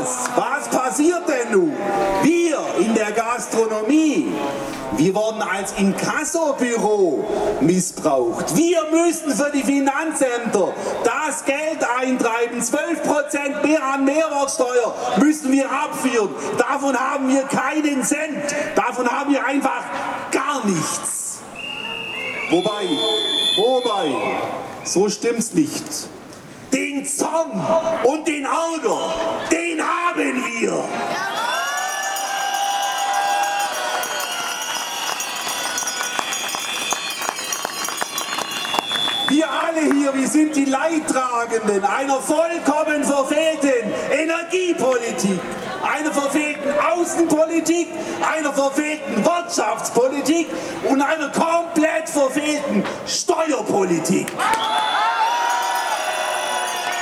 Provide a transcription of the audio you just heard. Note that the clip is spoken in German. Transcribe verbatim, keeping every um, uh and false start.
was? Was passiert denn nun? Wir in der Gastronomie, wir wurden als Inkassobüro missbraucht. Wir müssen für die Finanzämter das Geld eintreiben. zwölf Prozent mehr an Mehrwertsteuer müssen wir abführen. Davon haben wir keinen Cent. Davon haben wir einfach gar nichts. Wobei, wobei, so stimmt's nicht. Den Zorn und den Ärger, den haben wir. Wir alle hier, wir sind die Leidtragenden einer vollkommen verfehlten Energiepolitik, einer verfehlten Außenpolitik, einer verfehlten Wirtschaftspolitik und einer komplett verfehlten Steuerpolitik.